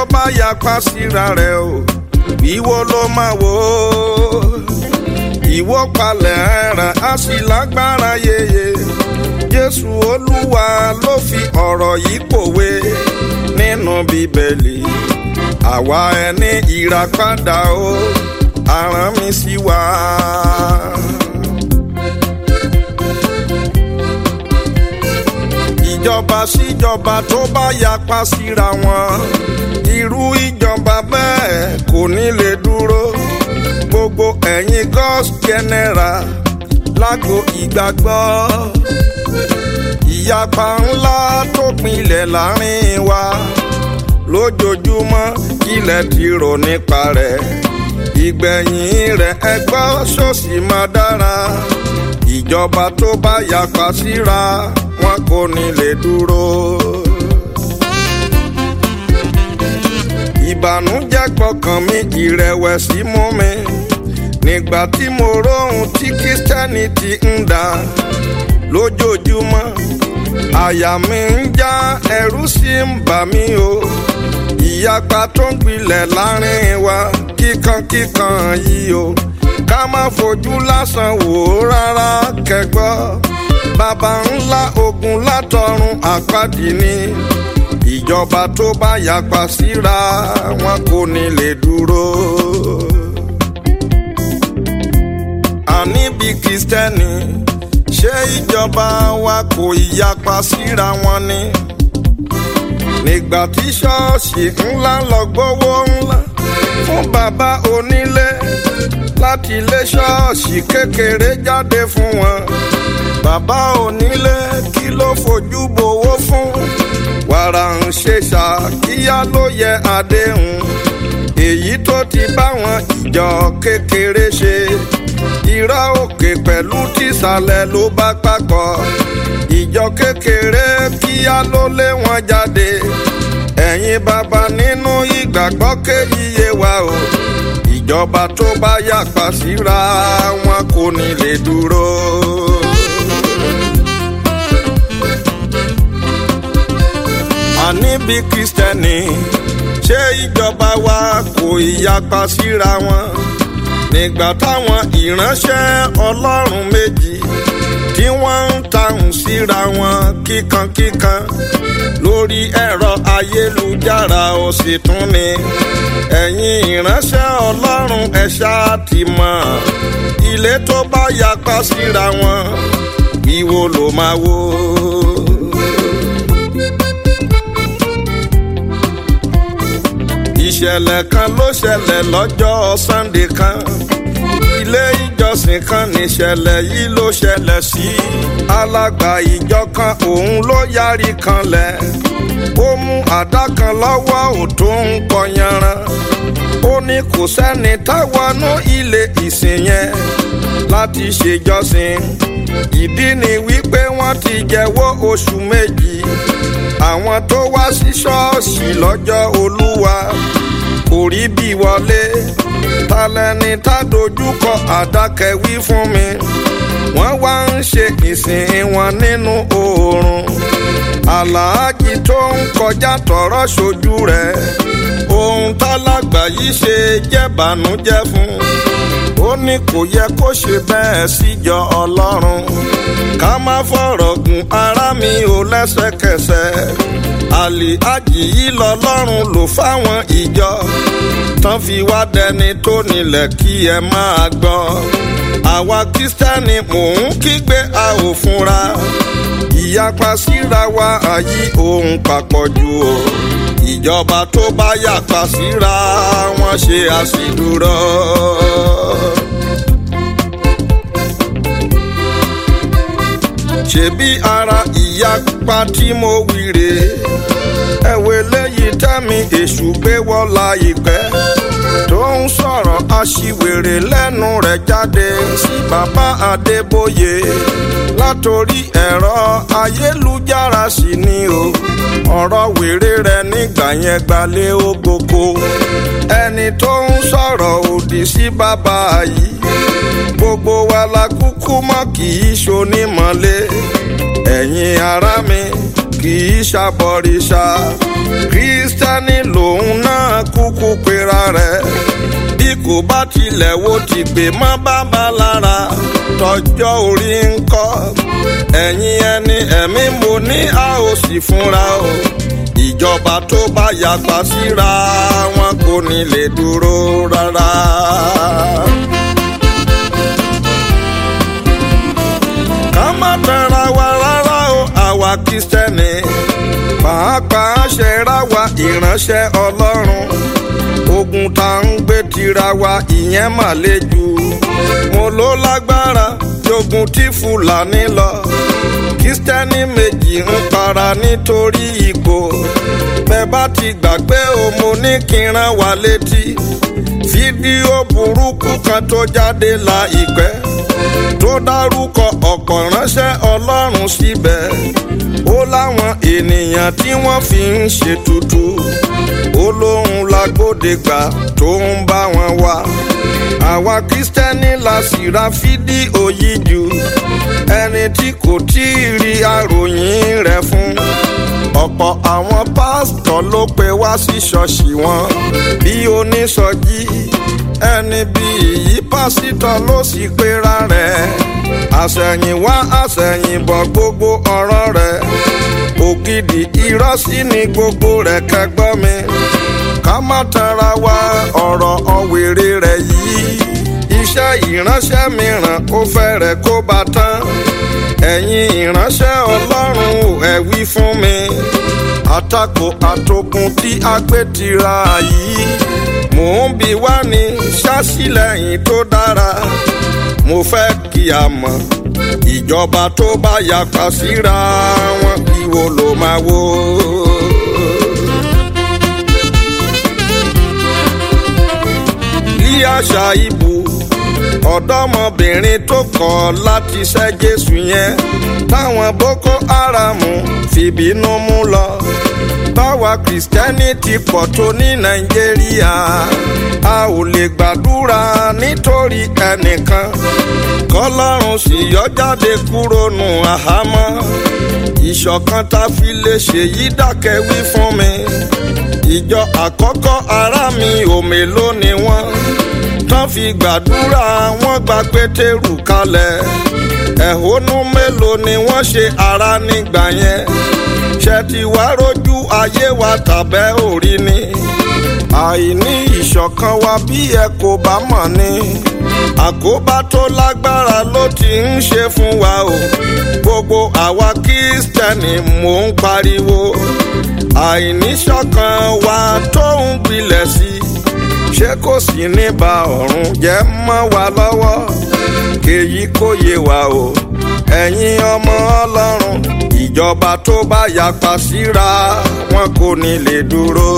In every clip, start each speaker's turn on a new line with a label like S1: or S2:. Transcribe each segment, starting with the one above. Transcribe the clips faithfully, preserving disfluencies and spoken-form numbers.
S1: bá yapa síra rẹ̀ o ìwọ ló máa wò ó. Ìwọ palẹ̀ ẹran á sì lágbára yeye. Jésù Olúwa ló fi ọ̀rọ̀ yìí pòwe nínú Bíbélì. Àwa ẹni ìràpadà o arán mi sí wa. Ìjọba síjọba tó bá yapa síra wọn irú ìjọba bẹ́ẹ̀ kò ní lè dúró. Gbogbo ẹ̀yin God's general lágbo ìgbàgbọ́. Ìyapa ńlá tó pinlẹ̀ láàrin wa lójoojúmọ́ kílẹ̀ ti rò nípa rẹ̀. Ìgbẹ̀yìn rẹ̀ ẹgbọ́ ṣòṣì máa dára. Ìjọba tó bá yapa síra wọn kò ní lè dúró. Ìbànújẹ́ gbọ́kàn mi, ìrẹ̀wẹ̀sì mú mi nígbà tí mo róhun tí Christianity ń dà lójoojúmọ́. Àyà mi ń já, ẹ̀rù sì ń bà mí o. Ìyapa tó ń gbilẹ̀ láàrin wa kíkankíkan yìí o. Ká má fojú lásán wò ó rárá kẹ́gbọ́. Baba ńlá ogun látọ̀run àpáàdì ni. Ìjọba tó bá yapa síra wọn kò ní lè dúró. Àní bí Kristẹni ṣé ìjọba wa kò yapa síra wọn ni? Nígbà tí ṣọ́ọ̀ṣì ńlá lọ gbówó ńlá fún bàbá onílé láti lé ṣọ́ọ̀ṣì kékeré jáde fún wọn. Bàbá onílé kí ló fojú bowó fún? Wàrà ń ṣe ṣàkíyá ló yẹ àdéhùn èyí tó ti báwọn ìjọ kékeré ṣe. Irọ́ òkè pẹ̀lú tìsàlẹ̀ ló bá papọ̀. Ìjọ kékeré kíá ló lé wọn jáde. Ẹ̀yin bàbá nínú ìgbàgbọ́ kéyíye wa o. Ìjọba tó bá yapa síra wọn kò ní lè dúró. Àní bí Kristẹni ṣé ìjọba wa kò yapa síra wọn? Nígbà táwọn ìránṣẹ́ Ọlọ́run méjì tí wọ́n ń tahùn síra wọn kíkankíkan lórí ẹ̀rọ ayélujára ó sì tún ni. Ẹ̀yin ìránṣẹ́ Ọlọ́run ẹ ṣáà ti mọ̀, ilé tó bá yapa síra wọn ìwo ló máa wò. Ìṣẹ̀lẹ̀ kan ló ṣẹlẹ̀ lọ́jọ́ Sunday kan. Ilé ìjọsìn kan níṣẹ̀lẹ̀ yìí ló ṣẹlẹ̀ sí. Alàgbà ìjọ kan òun ló yarí kanlẹ̀. Ó mú àdá kan lọ́wọ́ ò tó ń kọyanran. Ó ní kò sẹ́ni táwọnú ilé ìsìn yẹn láti ṣèjọsìn. Ìdí ni wípé wọ́n ti jẹ́wọ́ oṣù méjì. Àwọn tó wá sí ṣọ́ọ̀ṣì lọ́jọ́ Olúwa kò rí bí wọlé. Talẹ́ni tá dojúkọ àdákẹ́wí fún mi. Wọ́n wá ń ṣe ìsìn wọn nínú oòrùn. Àlàájì tó ń kọjá tọ̀rọ̀ ṣojú rẹ̀. Ohun tálàgbà yìí ṣe jẹ́ bànújẹ́ fún. Ó ní kò yẹ kó ṣe bẹ́ẹ̀ síjọ Ọlọ́run. Ká má fọ̀rọ̀ gùn ara mi ò lẹ́sẹ̀kẹsẹ̀. Àlìájì yìí lọ́lọ́run lò fáwọn ìjọ tán fi wá dẹni tó nílẹ̀ kí ẹ máa gbọ́. Àwa Kristẹni mò ń kígbe a ò fúnra. Ìyapa síra wa àyí ohun papọ̀ jù o. Ìjọba tó bá yapa síra wọn ṣe àṣìdúró. Ṣebí ara ìyapa tí mo wí rèé. Ẹ̀wẹ̀ léyìí tẹ́mi èṣù gbé wọ́lá ìpẹ́. Tó ń sọ̀rọ̀ aṣiwèrè lẹ́nu rẹ̀ jáde sí bàbá Adébóyè. Látorí ẹ̀rọ ayélujára sì ni o. Ọ̀rọ̀ wèrè rẹ̀ nígbà yẹn gbalẹ̀ ògógó. Ẹni tó ń sọ̀rọ̀ òdì sí bàbá yìí. Gbogbo wa la kúkú mọ̀ kì í ṣonímọ̀lé. Ẹ̀yin ará mi, kì í ṣàbọ̀rìṣà Kristẹni lòun náà kúkú pera rẹ̀ bí kò bá tilẹ̀ wo ti pè mọ́ bàbá lára tọjọ́ orí ń kọ́ ẹ̀yin ẹni ẹ̀mí mo ní a ò sì fúnra o ìjọba tó bá yapa síra wọn kò ní lè dúró rárá. ká má tẹra wa rárá o àwa Kristẹni pàápàá ṣe ra wa ìránṣẹ́ Ọlọ́run ogun tá ń gbé tira wa ìyẹn mà le jù mo ló lágbára jogun tí Fúlàní lọ Kristẹni méjì ń para nítorí ipò bẹ́ẹ̀ bá ti gbàgbé o mo ní kí n rán wa létí fídíò burúkú kan tó jáde láìpẹ́ tó dárúkọ ọ̀pọ̀ ránṣẹ́ Ọlọ́run síbẹ̀ ó láwọn ènìyàn tí wọ́n fi ń ṣètùtù ó lóhun lágbódegbà tó ń bá wọn wá àwa Kristẹni la sì ra fídíò yìí jù ẹni tí kò tí ì rí àròyìn rẹ̀ fún ọ̀pọ̀ àwọn pásítọ̀ ló pe wá sí ṣọ́ọ̀ṣì wọn bí onísọjí ẹni bí ìyí pásítọ̀ ló sì pera rẹ̀ àṣẹ̀yìnwá àṣẹ̀yìnbọ̀ gbogbo ọ̀rọ̀ rẹ̀ ògidì irọ́ sí ni gbogbo rẹ̀ kẹgbọ́n mi ká má tara wa ọ̀rọ̀ ọ̀wèrè rẹ̀ yìí iṣẹ́ ìránṣẹ́ mìíràn ó fẹ́rẹ̀ kó bá tán ẹ̀yin ìránṣẹ́ Ọlọ́run ò ẹ̀ wí fún mi àtakò àtòkùn tí a gbé tira yìí mò ń bi wá ní ṣàṣìlẹ́yìn tó dára mo fẹ́ kí a mọ̀ ìjọba tó bá yapa síra wọn ìwọ ló máa wò. bí àṣà ìbò ọ̀dọ́mọbìnrin tó kọ̀ láti ṣẹ́ Jésù yẹn táwọn Boko Haram fìbínú mú lọ báwa Kristẹni ti pọ̀ tó ní Nàìjíríà a ò lè gbàdúrà nítorí ẹnìkan kọ́lọ́run sì yọ jáde kúrò nù àhámọ́ ìṣọ̀kan tá fi lè ṣèyí dákẹ́ wí fún mi ìjọ àkọ́kọ́ ará mi ò mélòó ni wọ́n tán fi gbàdúrà wọ́n gba Pétérù kalẹ̀ ẹ̀hónú mélòó ni wọ́n ṣe ara nígbà yẹn ṣe ti wá rójú ayé wa tàbẹ́ òrí ni àìní ìṣọ̀kan wa bí ẹ kò bá mọ̀ ni àkóbá tó lágbára ló ti ń ṣe fún wa o gbogbo àwa Kristẹni mò ń pariwo àìníṣọ̀kan wa tó ń gbilẹ̀ sí ṣé kò sí ní ba ọ̀run jẹ́ mọ́ wa lọ́wọ́ kéyí kó yé wa o ẹ̀yin ọmọ Ọlọ́run ìjọba tó bá yapa síra wọn kò ní lè dúró.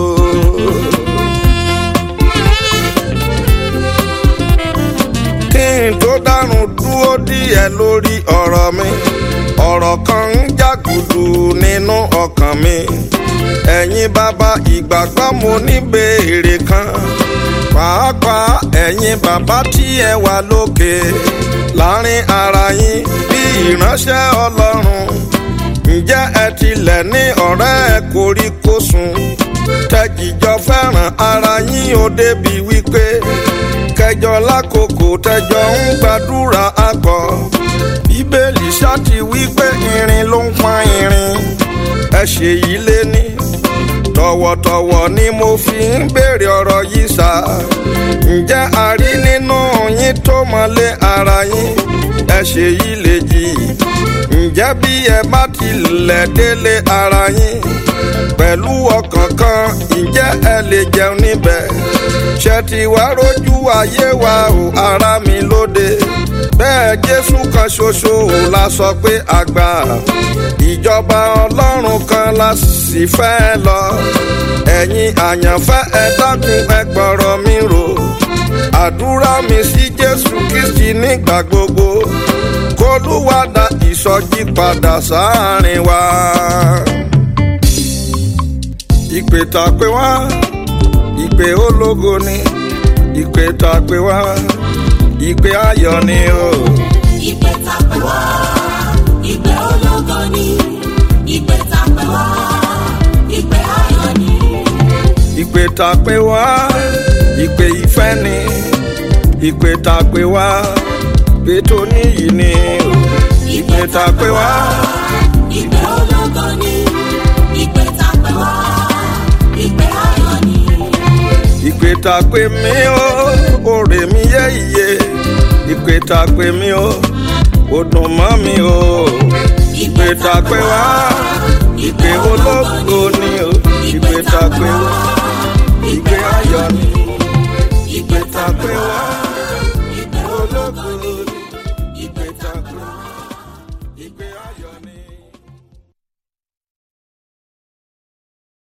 S1: kí n tó dárun dúró díẹ̀ lórí ọ̀rọ̀ mi ọ̀rọ̀ kan ń jàgùdù nínú ọkàn mi ẹ̀yin bàbá ìgbàgbọ́ mo ní béèrè kan pàápàá ẹ̀yin bàbá tí ẹ wà lókè láàrin ara yín bí ìránṣẹ́ Ọlọ́run ǹjẹ́ ẹ tilẹ̀ ní ọ̀rẹ́ kòríkòsùn tẹ́jìjọ fẹ́ràn ara yín ó débi wípé kẹjọ lákòókò tẹjọ ń gbàdúrà akọ Bíbélì ṣáàtì wípé irin ló ń pa irin ẹ ṣe yìí lé ní tọ̀wọ̀tọ̀wọ̀ ni mo fi ń béèrè ọ̀rọ̀ yìí sá ǹjẹ́ a rí nínú yín tó mọ́lé ara yín ẹ ṣe yìí lè jì ǹjẹ́ bí ẹ bá tilẹ̀ délé ara yín pẹ̀lú ọkàn kan ǹjẹ́ ẹ lè jẹun níbẹ̀ ṣe ti wá rójú ayé wa o ara mi lóde bẹ́ẹ̀ Jésù kan ṣoṣo ò la sọ pé àgbà ìjọba Ọlọ́run kan la sì fẹ́ lọ ẹ̀yin àyànfẹ́ ẹ dákun ẹ gbọ́rọ̀ mi rò àdúrà mi sí Jésù Kristi nígbà gbogbo k'Olúwa dá ìsọjí padà sáàrin wa. ìpè tá a pè wá ìpè ológo ni ìpè tá a pè wá ìpè ayọ̀ ni o.
S2: ìpè tá a pè wá ìpè ológo ni ìpè tá
S1: ìpè tá pè wá ìpè ìfẹ́ ni ìpè tá pè wá pé tó níyì ni ìpè tá pè wá
S2: ìpè ológo ni ìpè tá pè wá ìpè ayọ̀ ni
S1: ìpè tá pè mí o òrè mi yé iye ìpè tá pè mí o ó dùn mọ́ mi o ìpè tá pè wá ìpè ológo ni o ìpè tá pè wá ìpè ayọ̀ ni ìpè tá pè wá.